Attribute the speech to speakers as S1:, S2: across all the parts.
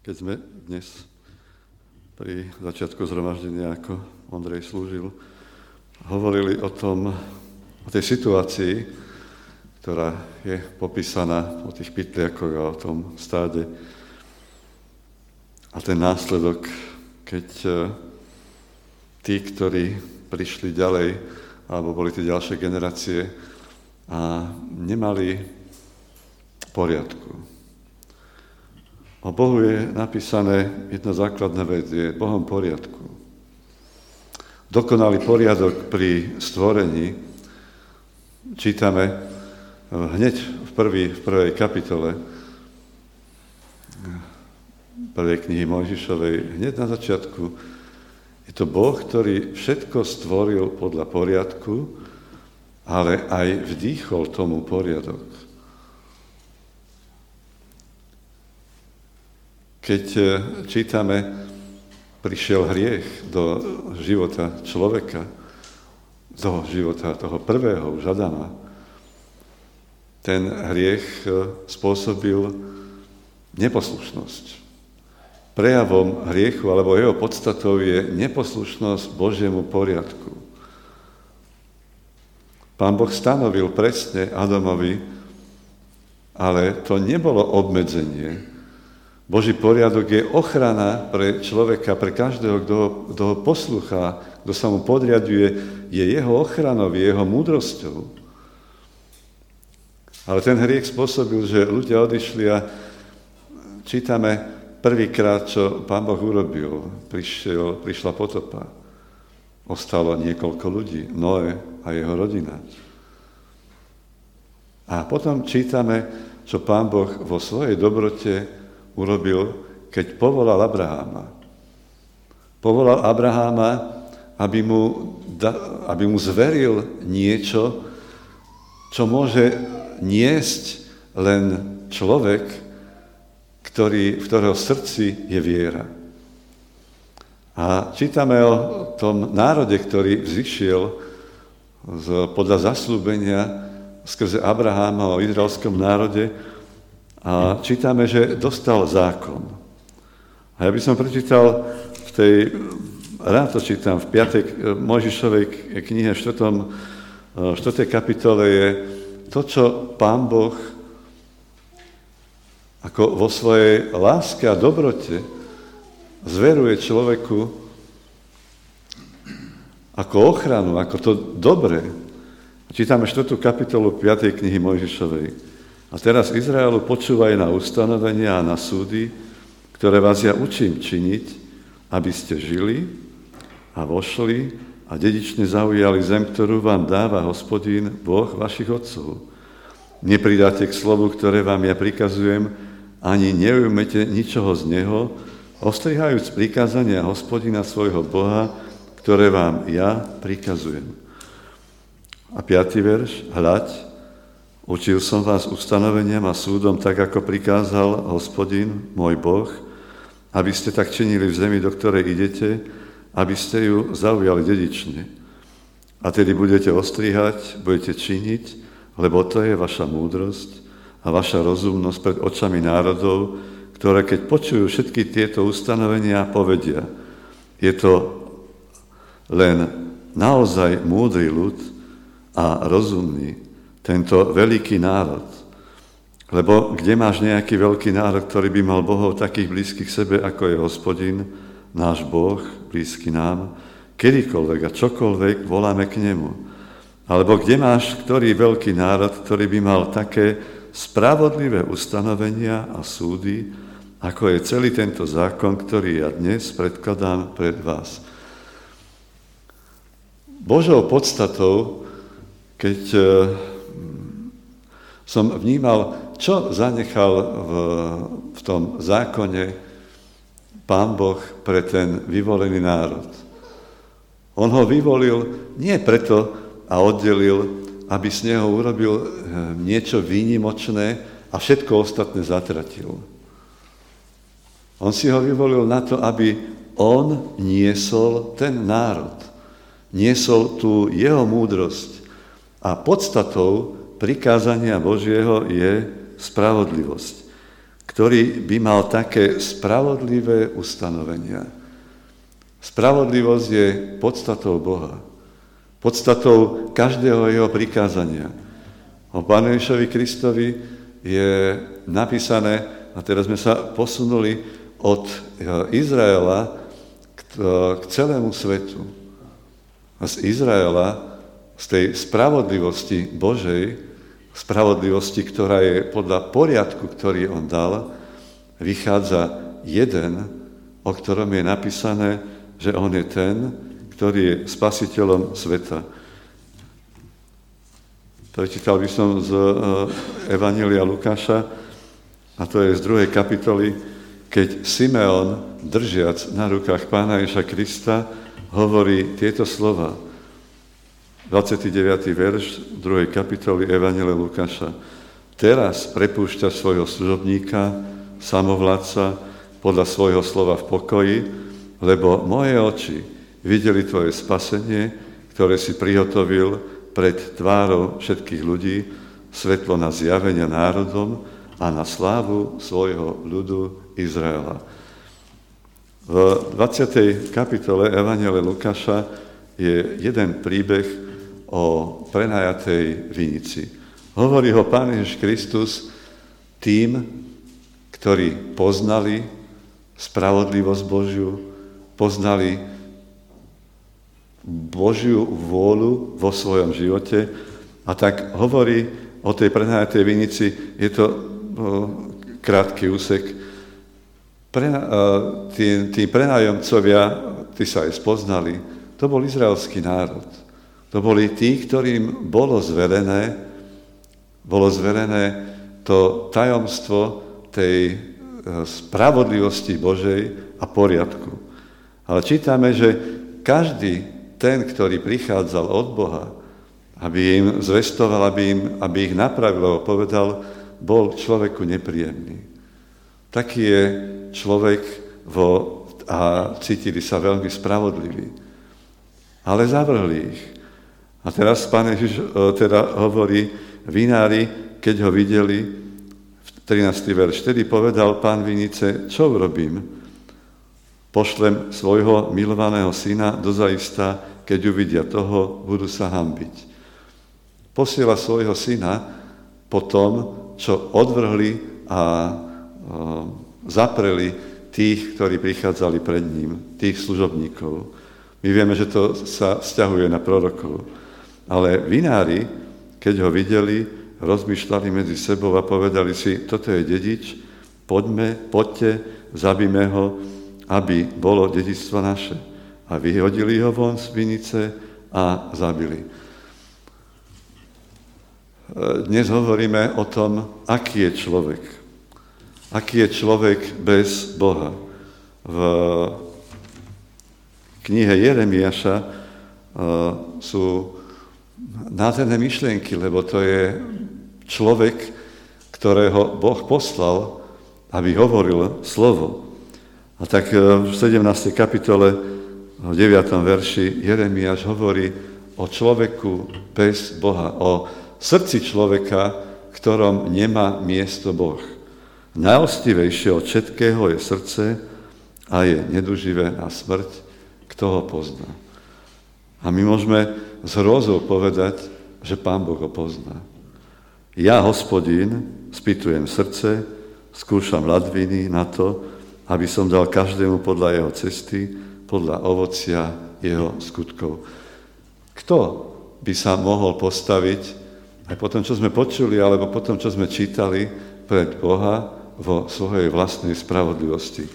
S1: Keď sme dnes pri začiatku zhromaždenia, ako Ondrej slúžil, hovorili o tej situácii, ktorá je popísaná o tých pytliakoch a o tom stáde. A ten následok, keď tí, ktorí prišli ďalej, alebo boli tie ďalšie generácie a nemali poriadku. O Bohu je napísané jedna základná vec, je Bohom poriadku. Dokonalý poriadok pri stvorení čítame hneď v prvej kapitole prvej knihy Mojžišovej, hneď na začiatku. Je to Boh, ktorý všetko stvoril podľa poriadku, ale aj vdýchol tomu poriadok. Keď čítame, prišiel hriech do života človeka, do života toho prvého, už Adama, ten hriech spôsobil neposlušnosť. Prejavom hriechu alebo jeho podstatou je neposlušnosť Božiemu poriadku. Pán Boh stanovil presne Adamovi, ale to nebolo obmedzenie. Boží poriadok je ochrana pre človeka, pre každého, kto ho poslúcha, kto sa mu podriaduje, je jeho ochranou, je jeho múdrosťou. Ale ten hriech spôsobil, že ľudia odišli a čítame prvýkrát, čo Pán Boh urobil. Prišla potopa. Ostalo niekoľko ľudí, Noé a jeho rodina. A potom čítame, čo Pán Boh vo svojej dobrote urobil, keď povolal Abraháma. Povolal Abraháma, aby mu zveril niečo, čo môže niesť len človek, v ktorého srdci je viera. A čítame o tom národe, ktorý vzýšiel podľa zasľúbenia skrze Abraháma o izraelskom národe, a čítame, že dostal zákon. A ja by som prečítal rád to čítam, v 5. Mojžišovej knihe 4. kapitole je to, čo Pán Boh ako vo svojej láske a dobrote zveruje človeku ako ochranu, ako to dobré. Čítame 4. kapitolu 5. knihy Mojžišovej. A teraz Izraelu počúvaj na ustanovenia a na súdy, ktoré vás ja učím činiť, aby ste žili a vošli a dedične zaujali zem, ktorú vám dáva Hospodín, Boh vašich otcov. Nepridáte k slovu, ktoré vám ja prikazujem, ani neujmete ničoho z neho, ostrihajúc prikázania Hospodina svojho Boha, ktoré vám ja prikazujem. A 5. verš, hľaď, učil som vás ustanoveniam a súdom, tak ako prikázal Hospodin, môj Boh, aby ste tak činili v zemi, do ktorej idete, aby ste ju zaujali dedične. A tedy budete ostrihať, budete činiť, lebo to je vaša múdrosť a vaša rozumnosť pred očami národov, ktoré keď počujú všetky tieto ustanovenia, povedia, je to len naozaj múdry ľud a rozumný, tento veľký národ. Lebo kde máš nejaký veľký národ, ktorý by mal bohov takých blízkych sebe, ako je Hospodin, náš Boh, blízky nám, kedykoľvek a čokoľvek voláme k nemu. Alebo kde máš ktorý veľký národ, ktorý by mal také spravodlivé ustanovenia a súdy, ako je celý tento zákon, ktorý ja dnes predkladám pred vás. Božou podstatou, keď som vnímal, čo zanechal v tom zákone Pán Boh pre ten vyvolený národ. On ho vyvolil nie preto a oddelil, aby z neho urobil niečo výnimočné a všetko ostatné zatratil. On si ho vyvolil na to, aby on niesol ten národ. Niesol tú jeho múdrosť. A podstatou prikázania Božieho je spravodlivosť. ktorý by mal také spravodlivé ustanovenia. Spravodlivosť je podstatou Boha, podstatou každého jeho prikázania. O Pánu Ježišovi Kristovi je napísané, a teraz sme sa posunuli od Izraela k celému svetu. A z Izraela, z tej spravodlivosti Božej, spravodlivosti, ktorá je podľa poriadku, ktorý on dal, vychádza jeden, o ktorom je napísané, že on je ten, ktorý je spasiteľom sveta. Prečítal by som z Evanjelia Lukáša, a to je z 2. kapitoly, keď Simeon, držiac na rukách Pána Ježiša Krista, hovorí tieto slova. 29. verš 2. kapitoly Evanjelia Lukáša. Teraz prepúšťa svojho služobníka, samovládca, podľa svojho slova v pokoji, lebo moje oči videli tvoje spasenie, ktoré si prihotovil pred tvárou všetkých ľudí, svetlo na zjavenia národom a na slávu svojho ľudu Izraela. V 20. kapitole Evanjelia Lukáša je jeden príbeh o prenajatej vinici. Hovorí ho Pán Ježiš Kristus tým, ktorí poznali spravodlivosť Božiu, poznali Božiu vôľu vo svojom živote a tak hovorí o tej prenajatej vinici. Je to krátky úsek. Tí prenájomcovia, tí sa aj spoznali, to bol izraelský národ. To boli tí, ktorým bolo zverené to tajomstvo tej spravodlivosti Božej a poriadku. Ale čítame, že každý ten, ktorý prichádzal od Boha, aby im zvestoval, aby ich napravil, povedal, bol človeku nepríjemný. Taký je človek a cítili sa veľmi spravodliví. Ale zavrhli ich. A teraz Pán Ježiš hovorí, vinári, keď ho videli, 13. verš, vtedy povedal pán vinice, čo urobím? Pošlem svojho milovaného syna dozaista, keď uvidia toho, budú sa hanbiť. Posiela svojho syna po tom, čo odvrhli a zapreli tých, ktorí prichádzali pred ním, tých služobníkov. My vieme, že to sa vzťahuje na prorokov. Ale vinári, keď ho videli, rozmýšľali medzi sebou a povedali si, toto je dedič, poďte, zabíme ho, aby bolo dedičstvo naše. A vyhodili ho von z vinice a zabili. Dnes hovoríme o tom, aký je človek. Aký je človek bez Boha. V knihe Jeremiáša sú nádherné myšlienky, lebo to je človek, ktorého Boh poslal, aby hovoril slovo. A tak v 17. kapitole, v 9. verši Jeremiáš hovorí o človeku bez Boha, o srdci človeka, v ktorom nemá miesto Boh. Najostivejšie od všetkého je srdce a je neduživé na smrť, kto ho pozná. A my môžeme s hrôzou povedať, že Pán Boh ho pozná. Ja, Hospodín, spýtujem srdce, skúšam ladviny na to, aby som dal každému podľa jeho cesty, podľa ovocia jeho skutkov. Kto by sa mohol postaviť, aj po tom, čo sme počuli, alebo po tom, čo sme čítali, pred Boha vo svojej vlastnej spravodlivosti?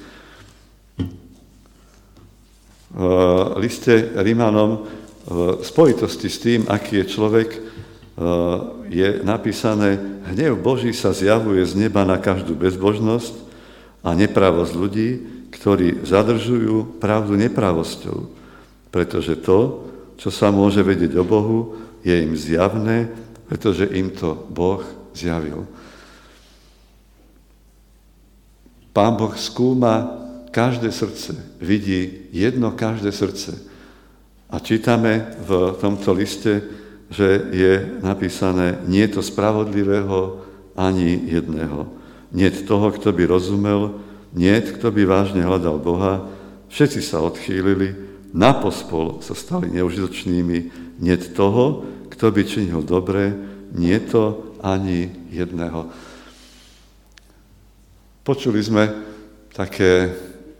S1: V liste Rimanom v spojitosti s tým, aký je človek, je napísané, hnev Boží sa zjavuje z neba na každú bezbožnosť a nepravosť ľudí, ktorí zadržujú pravdu nepravosťou. Pretože to, čo sa môže vedieť o Bohu, je im zjavné, pretože im to Boh zjavil. Pán Boh skúma každé srdce, vidí jedno každé srdce. A čítame v tomto liste, že je napísané, nie je to spravodlivého ani jedného. niet toho, kto by rozumel, niet, kto by vážne hľadal Boha, všetci sa odchýlili, napospol sa stali neužitočnými, niet toho, kto by činil dobre, nie to ani jedného. Počuli sme také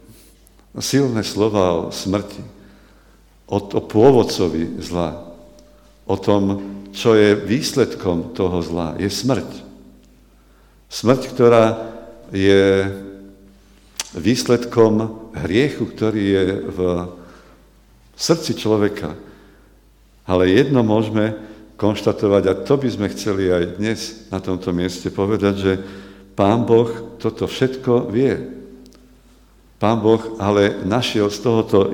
S1: silné slova o smrti, o pôvodcovi zla, o tom, čo je výsledkom toho zla. Je smrť. Smrť, ktorá je výsledkom hriechu, ktorý je v srdci človeka. Ale jedno môžeme konštatovať, a to by sme chceli aj dnes na tomto mieste povedať, že Pán Boh toto všetko vie. Pán Boh ale našiel z tohoto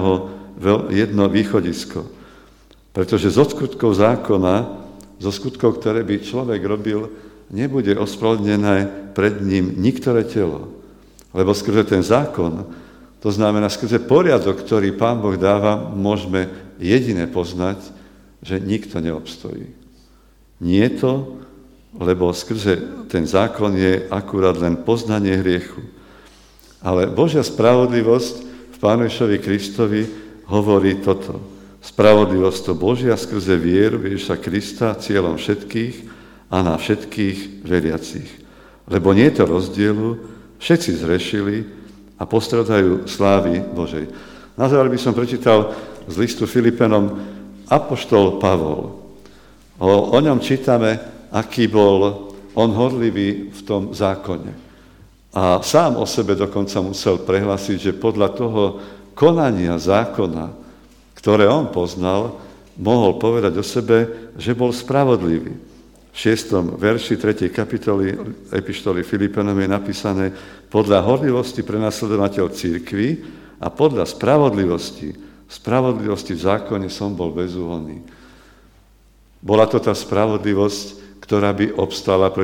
S1: jedno východisko. Pretože zo skutkov zákona, zo skutkov, ktoré by človek robil, nebude ospravedlnené pred ním niektoré telo. Lebo skrze ten zákon, to znamená skrze poriadok, ktorý Pán Boh dáva, môžeme jediné poznať, že nikto neobstojí. Nie to, lebo skrze ten zákon je akurát len poznanie hriechu. Ale Božia spravodlivosť v Pánu Ježišovi Kristovi hovorí toto. Spravodlivosť to Božia skrze vieru Ježiša Krista cieľom všetkých a na všetkých veriacich. Lebo nie je to rozdielu, všetci zrešili a postradajú slávy Božej. Na záver by som prečítal z listu Filipenom apoštol Pavol. O ňom čítame, aký bol on horlivý v tom zákone. A sám o sebe dokonca musel prehlásiť, že podľa toho konania zákona, ktoré on poznal, mohol povedať o sebe, že bol spravodlivý. V 6. verši 3. kapitoly epištoly Filipenom je napísané: podľa horlivosti prenasledovateľ cirkvi a podľa spravodlivosti v zákone som bol bezúhonný. Bola to tá spravodlivosť, ktorá by obstala pred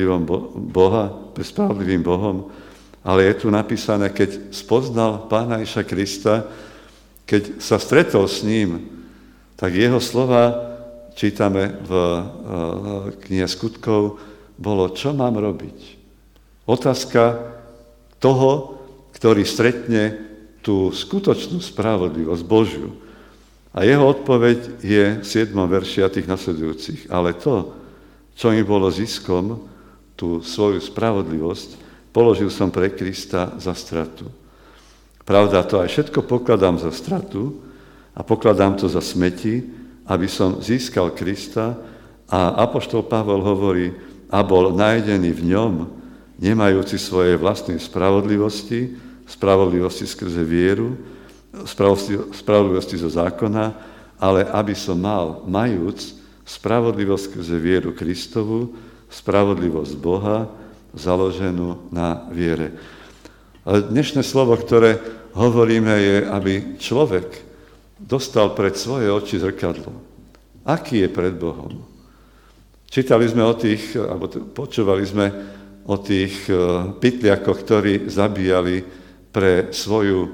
S1: spravodlivým Bohom, ale je tu napísané, keď spoznal Pána Ježiša Krista, keď sa stretol s ním, tak jeho slova, čítame v knihe Skutkov, bolo, čo mám robiť. Otázka toho, ktorý stretne tú skutočnú spravodlivosť Božiu. A jeho odpoveď je v 7. verši a tých nasledujúcich. Ale to, čo mi bolo ziskom, tú svoju spravodlivosť, položil som pre Krista za stratu. Pravda, to aj všetko pokladám za stratu a pokladám to za smeti, aby som získal Krista, a apoštol Pavol hovorí, a bol nájdený v ňom, nemajúci svojej vlastnej spravodlivosti skrze vieru, spravodlivosti zo zákona, ale aby som mal, majúc spravodlivosť skrze vieru Kristovu, spravodlivosť Boha, založenú na viere. Ale dnešné slovo, ktoré hovoríme, je, aby človek dostal pred svoje oči zrkadlo. Aký je pred Bohom? Čítali sme o tých, alebo počúvali sme o tých pytliakoch, ktorí zabíjali pre svoju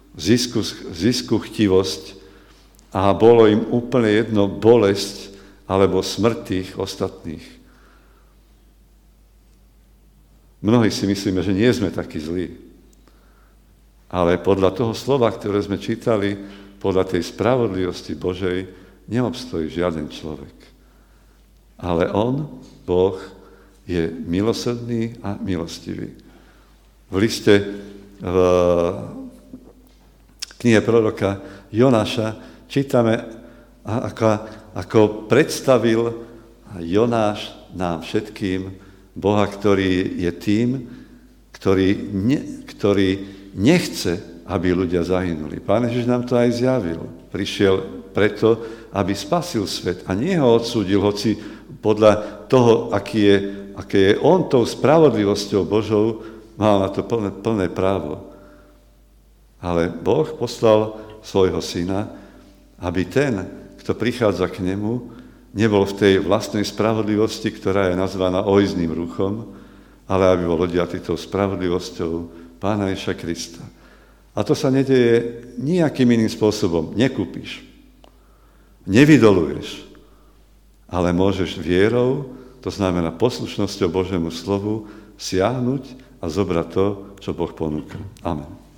S1: ziskuchtivosť a bolo im úplne jedno bolesť alebo smrť tých ostatných. Mnohí si myslíme, že nie sme takí zlí. Ale podľa toho slova, ktoré sme čítali, podľa tej spravodlivosti Božej, neobstojí žiaden človek. Ale on, Boh, je milosrdný a milostivý. V liste v knihe proroka Jonáša čítame, ako predstavil Jonáš nám všetkým Boha, ktorý je tým, ktorý nechce, aby ľudia zahynuli. Pán Ježiš nám to aj zjavil. Prišiel preto, aby spasil svet a nie ho odsúdil, hoci podľa toho, aké je on tou spravodlivosťou Božou, mal na to plné právo. Ale Boh poslal svojho syna, aby ten, kto prichádza k nemu, nebol v tej vlastnej spravodlivosti, ktorá je nazvaná ojizným ruchom, ale aby bol odiatý tou spravodlivosťou Pána Ježiša Krista. A to sa nedeje nejakým iným spôsobom. Nekúpiš, nevydoluješ, ale môžeš vierou, to znamená poslušnosťou Božiemu slovu, siahnuť a zobrať to, čo Boh ponúka. Amen.